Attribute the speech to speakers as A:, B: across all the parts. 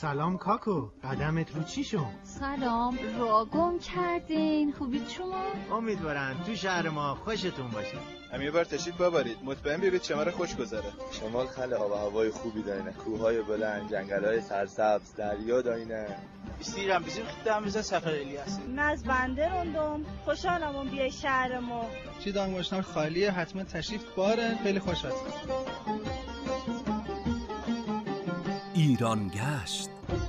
A: سلام کاکو، قدمت رو چی شد؟
B: سلام، راه گم کردین. خوبید شما؟
A: امیدوارم تو شهر ما خوشتون باشه.
C: هم یه بار تشریف ببرید، مطمئن بیارید شمال خوش گذره.
D: شمال خیلی آب و هوای خوبی دارینه، کوههای بلند، جنگل‌های سرسبز، دریا دارینه.
E: استیرم bizim خدامıza سفر الیاسی.
F: از بنده روندم، خوشحالم اون بیای شهر ما.
G: چی دانگوشنار خالیه، حتما تشریف باره، خیلی خوش هست.
H: ایران گشت.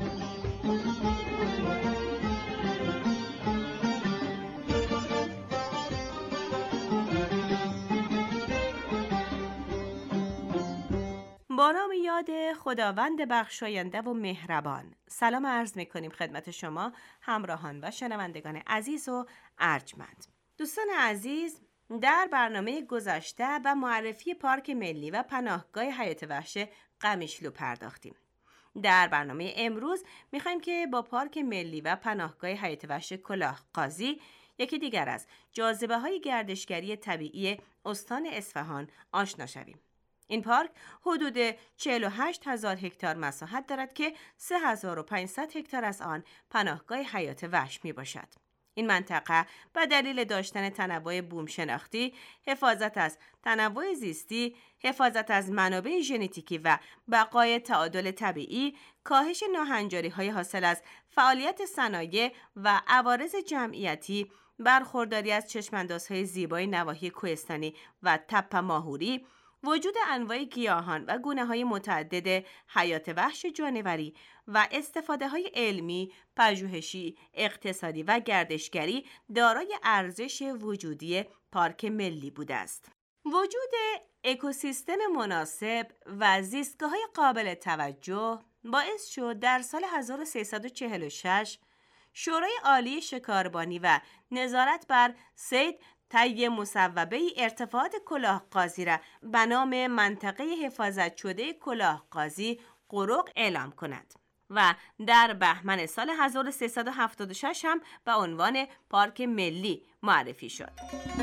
I: با نام یاد خداوند بخشاینده و مهربان، سلام عرض می‌کنیم خدمت شما همراهان و شنوندگان عزیز و ارجمند. دوستان عزیز، در برنامه گذشته و معرفی پارک ملی و پناهگاه حیات وحش قمیشلو پرداختیم. در برنامه امروز می‌خوایم که با پارک ملی و پناهگاه حیات وحش کلاهقازی، یکی دیگر از جاذبه‌های گردشگری طبیعی استان اصفهان آشنا شویم. این پارک حدود 48,000 هکتار مساحت دارد که 3,500 هکتار از آن پناهگاه حیات وحش می باشد. این منطقه به دلیل داشتن تنوع بوم شناختی، حفاظت از تنوع زیستی، حفاظت از منابع ژنتیکی و بقای تعادل طبیعی، کاهش ناهنجاری‌های حاصل از فعالیت صنایع و عوارض جمعیتی، برخورداری از چشم‌اندازهای زیبای نواحی کوهستانی و تپه ماهوری، وجود انواع گیاهان و گونه‌های متعدد حیات وحش جانوری و استفاده‌های علمی، پژوهشی، اقتصادی و گردشگری دارای ارزش وجودی پارک ملی بوده است. وجود اکوسیستم مناسب و زیستگاه‌های قابل توجه باعث شد در سال 1346 شورای عالی شکاربانی و نظارت بر صید طی مصوبه ارتفاعات کلاهقازی را به نام منطقه حفاظت شده کلاهقازی قرق اعلام کند و در بهمن سال 1376 هم به عنوان پارک ملی معرفی شد.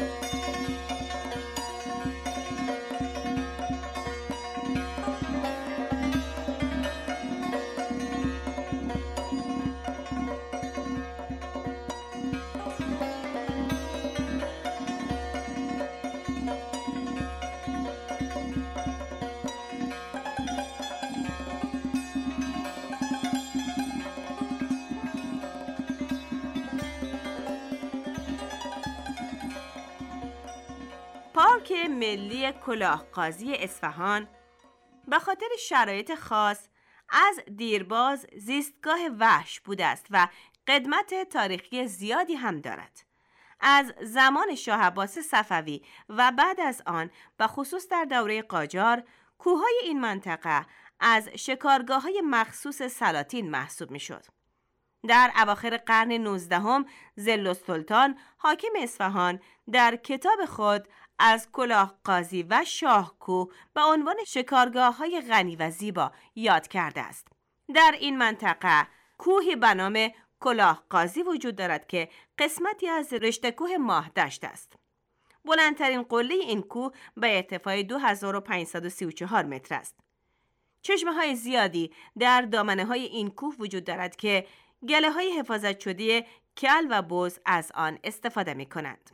I: پارک ملی کلاهقازی اصفهان به خاطر شرایط خاص از دیرباز زیستگاه وحش بوده است و قدمت تاریخی زیادی هم دارد. از زمان شاه عباس صفوی و بعد از آن و خصوص در دوره قاجار، کوههای این منطقه از شکارگاه‌های مخصوص سلاطین محسوب می‌شد. در اواخر قرن 19 ضلالسلطان حاکم اصفهان در کتاب خود از کلاهقازی و شاهکوه به عنوان شکارگاه‌های غنی و زیبا یاد کرده است. در این منطقه کوهی به نام کلاهقازی وجود دارد که قسمتی از رشته کوه ماهدشت است. بلندترین قله این کوه به ارتفاع 2534 متر است. چشمه‌های زیادی در دامنه‌های این کوه وجود دارد که گله‌های حفاظت شده کل و بز از آن استفاده می‌کنند.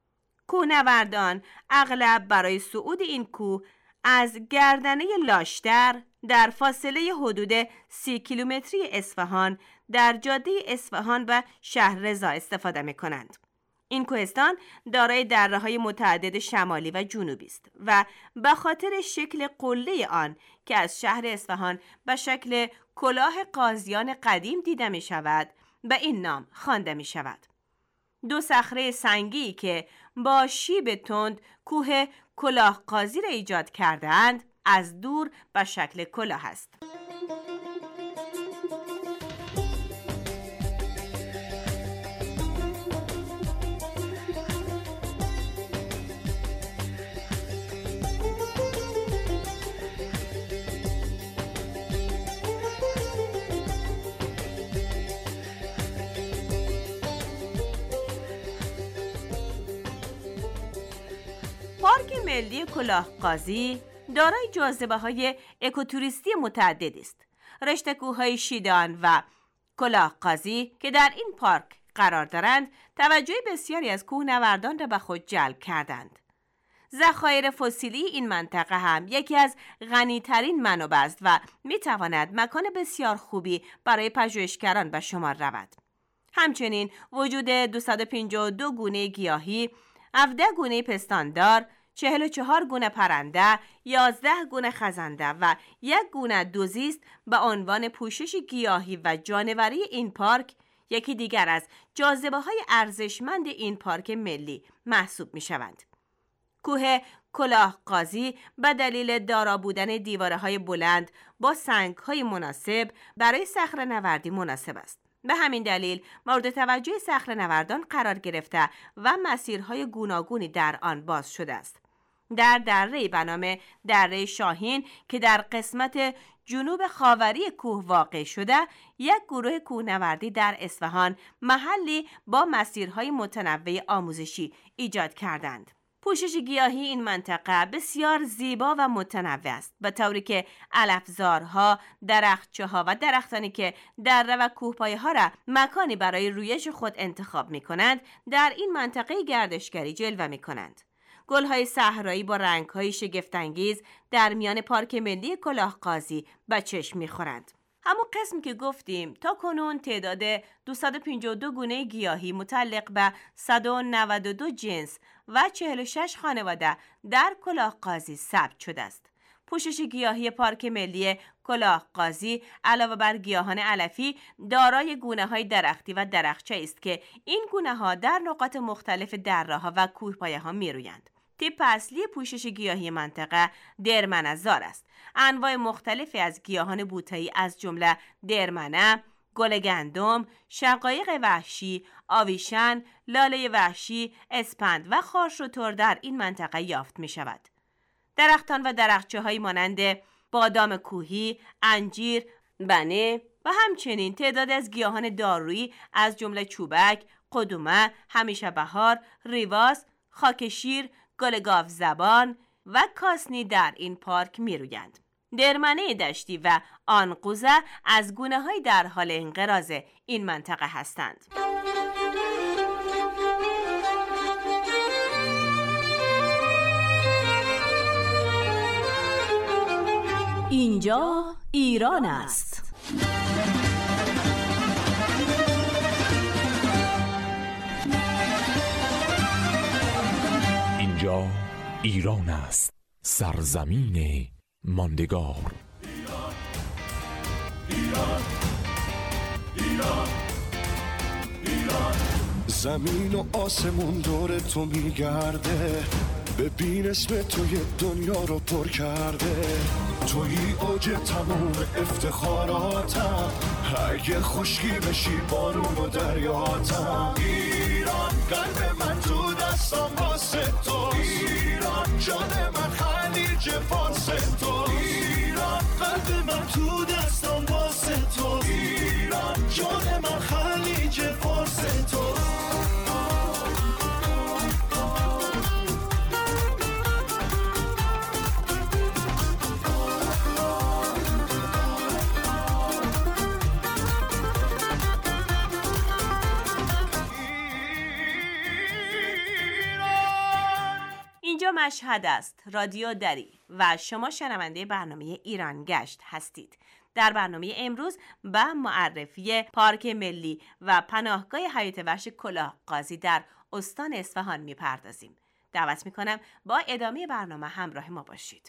I: کوهنوردان اغلب برای صعود این کوه از گردنه لاشتر در فاصله حدود 30 کیلومتری اصفهان در جاده اصفهان و شهررضا استفاده می‌کنند. این کوهستان دارای دره‌های متعدد شمالی و جنوبی است و به خاطر شکل قله آن که از شهر اصفهان به شکل کلاه قاضیان قدیم دیده می‌شود به این نام خوانده می‌شود. دو صخره سنگی که با شیب تند کوه کلاهقازی را ایجاد کرده‌اند از دور به شکل کلاه است. پارک ملی کلاهقازی دارای جاذبه‌های اکوتوریستی متعددی است. رشته کوههای شیدان و کلاه قاضی که در این پارک قرار دارند توجه بسیاری از کوهنوردان را به خود جلب کردند. ذخایر فسیلی این منطقه هم یکی از غنی‌ترین منابع است و می‌تواند مکان بسیار خوبی برای پژوهشگران به شمار رود. همچنین وجود 252 گونه گیاهی، 17 گونه پستاندار، 44 گونه پرنده، 11 گونه خزنده و 1 گونه دوزیست به عنوان پوشش گیاهی و جانوری این پارک یکی دیگر از جاذبه‌های ارزشمند این پارک ملی محسوب می‌شوند. کوه کلاه قاضی به دلیل دارا بودن دیوارهای بلند با سنگ‌های مناسب برای صخره‌نوردی مناسب است. به همین دلیل مورد توجه صخره‌نوردان قرار گرفته و مسیرهای گوناگونی در آن باز شده است. در دره‌ای به نام دره شاهین که در قسمت جنوب خاوری کوه واقع شده، یک گروه کوهنوردی در اصفهان محلی با مسیرهای متنوع آموزشی ایجاد کردند. پوشش گیاهی این منطقه بسیار زیبا و متنوع است، به طوری که علفزارها، درختچه‌ها و درختانی که دره و کوهپایه‌ها را مکانی برای رویش خود انتخاب می‌کنند، در این منطقه گردشگری جلوه می‌کنند. گل‌های صحرایی با رنگ‌های شگفت‌انگیز در میان پارک ملی کلاه قاضی به چشم می‌خورند. همون قسم که گفتیم تا کنون تعداد 252 گونه گیاهی متعلق به 192 جنس و 46 خانواده در کلاه قاضی ثبت شده است. پوشش گیاهی پارک ملی کلاه قاضی علاوه بر گیاهان علفی دارای گونه‌های درختی و درخچه است که این گونه‌ها در نقاط مختلف دره‌ها و کوهپایه‌ها می‌رویند. تیپ اصلی پوشش گیاهی منطقه درمنه‌زار است. انواع مختلفی از گیاهان بوته‌ای از جمله درمنه، گل گندم، شقایق وحشی، آویشن، لاله وحشی، اسپند و خارشتر در این منطقه یافت می شود. درختان و درختچه‌هایی مانند بادام کوهی، انجیر، بنه و همچنین تعداد از گیاهان دارویی از جمله چوبک، قدومه، همیشه بهار، ریواز، خاکشیر، گل گاو زبان و کاسنی در این پارک می رویند. درمنه دشتی و آنقوزه از گونه‌های در حال انقراض این منطقه هستند.
J: اینجا ایران است.
K: اینجا ایران است، سرزمین ماندگار.
L: ایران ایران ایران ایران، زمین و آسمون دور تو میگرده، ببین اسم توی دنیا رو پر کرده، توی اوج تمام افتخاراتم، اگه خشکی بشی بارون و دریاتم. ایران قلب من تو دستم واسه تو، ایران جان من خلیج فارس تو، ایران قلب من تو دستم واسه تو، ایران جان من خلیج فارس تو.
I: اینجا مشهد است، رادیو دری و شما شنونده برنامه ایران گشت هستید. در برنامه امروز به معرفی پارک ملی و پناهگاه حیات وحش کلاه قاضی در استان اصفهان میپردازیم. دعوت میکنم با ادامه برنامه همراه ما باشید.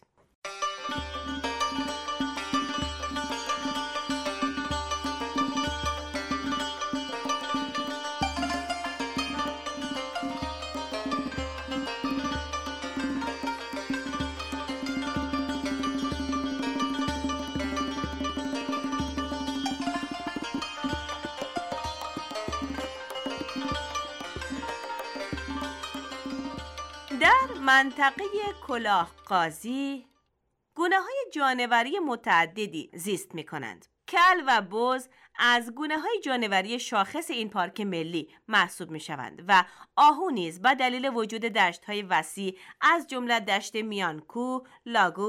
I: در منطقه کلاه قاضی گونه‌های جانوری متعددی زیست می‌کنند. کل و بز از گونه‌های جانوری شاخص این پارک ملی محسوب می‌شوند و آهو نیز به دلیل وجود دشت‌های وسیع از جمله دشت میانکوه، لاگور،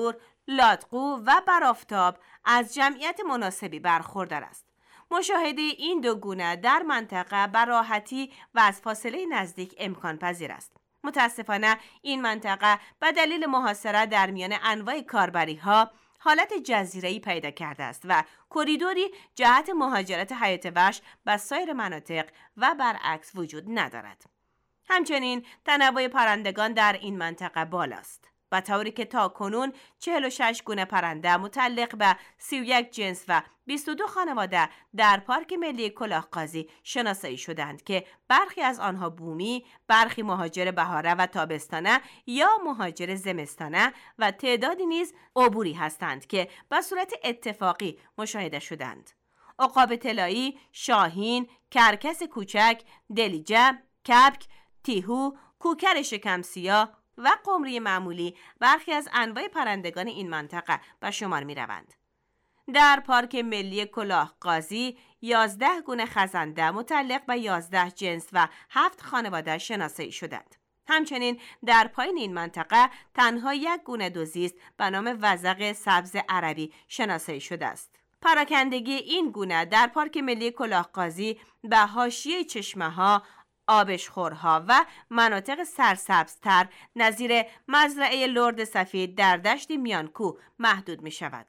I: لادقو و برآفتاب از جمعیت مناسبی برخوردار است. مشاهده این دو گونه در منطقه به راحتی و از فاصله نزدیک امکان پذیر است. متاسفانه این منطقه به دلیل محاصره در میان انواع کاربری‌ها حالت جزیره‌ای پیدا کرده است و کریدوری جهت مهاجرت حیات وحش به سایر مناطق و برعکس وجود ندارد. همچنین تنوع پرندگان در این منطقه بالاست، به طوری که تاکنون 46 گونه پرنده متعلق به 31 جنس و 22 خانواده در پارک ملی کلاهقازی شناسایی شدند که برخی از آنها بومی، برخی مهاجر بهاره و تابستانه یا مهاجر زمستانه و تعدادی نیز عبوری هستند که به صورت اتفاقی مشاهده شدند. عقاب طلایی، شاهین، کرکس کوچک، دلیجه، کپک، تیهو، کوکر شکم سیاه و قمری معمولی برخی از انواع پرندگان این منطقه به شمار می روند. در پارک ملی کلاهقازی 11 گونه خزنده متعلق به 11 جنس و 7 خانواده شناسایی شدند. همچنین در پایین این منطقه تنها یک گونه دوزیست به نام وزغ سبز عربی شناسایی شده است. پراکندگی این گونه در پارک ملی کلاهقازی به حاشیه چشمه‌ها، آبشخورها و مناطق سرسبزتر نظیر مزرعه لرد سفید در دشت میانکو محدود می شود.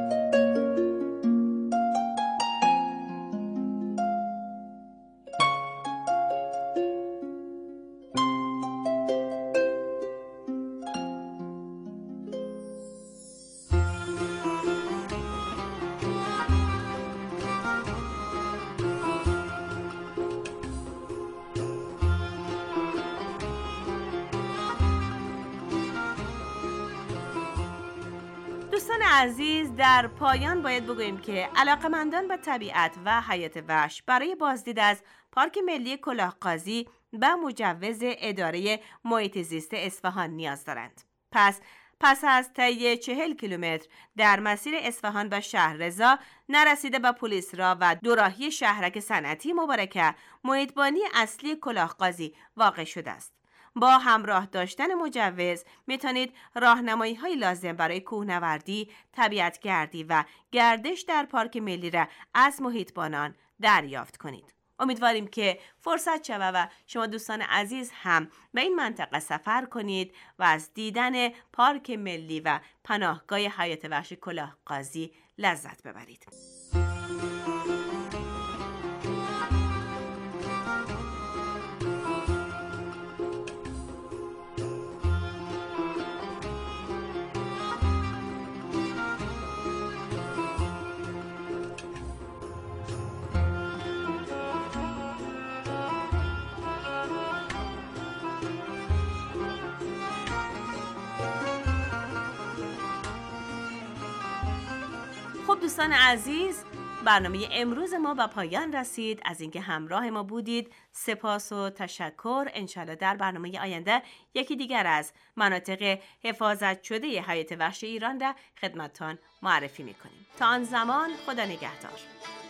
I: دوستان عزیز، در پایان باید بگوییم که علاقه‌مندان به طبیعت و حیات وحش برای بازدید از پارک ملی کلاهقازی به مجوز اداره محیط زیست اصفهان نیاز دارند. پس از طی 40 کیلومتر در مسیر اصفهان به شهررضا نرسیده به پلیس را و دوراهی شهرک صنعتی مبارکه محیطبانی اصلی کلاهقازی واقع شده است. با همراه داشتن مجوز میتونید راهنمایی‌های لازم برای کوهنوردی، طبیعتگردی و گردش در پارک ملی را از محیطبانان دریافت کنید. امیدواریم که فرصت شود و شما دوستان عزیز هم به این منطقه سفر کنید و از دیدن پارک ملی و پناهگاه حیات وحش کلاهقازی لذت ببرید. دوستان عزیز، برنامه امروز ما به پایان رسید. از اینکه همراه ما بودید سپاس و تشکر. انشالله در برنامه آینده یکی دیگر از مناطق حفاظت شده حیات وحش ایران را خدمتتان معرفی میکنیم. تا آن زمان خدا نگهدار.